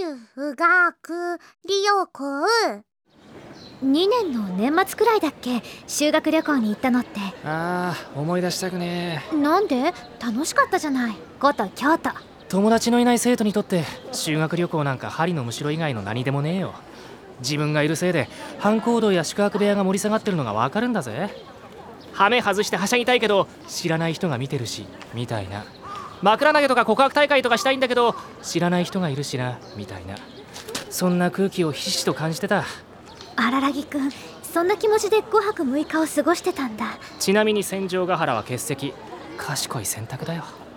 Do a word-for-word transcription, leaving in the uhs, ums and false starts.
うがくりよこう。 にねんの年末くらいだっけ、修学旅行に行ったのって。 ああ、思い出したくねえ。なんで？楽しかったじゃない、古都京都。 友達のいない生徒にとって修学旅行なんか針のむしろ以外の何でもねえよ。自分がいるせいで班行動や宿泊部屋が盛り下がってるのがわかるんだぜ。羽目外してはしゃぎたいけど知らない人が見てるしみたいな。枕投げとか告白大会とかしたいんだけど知らない人がいるしなみたいな。そんな空気をひしひしと感じてた。 荒木くん、そんな気持ちでごはくむいかを過ごしてたんだ。 ちなみに戦場ヶ原は欠席。賢い選択だよ。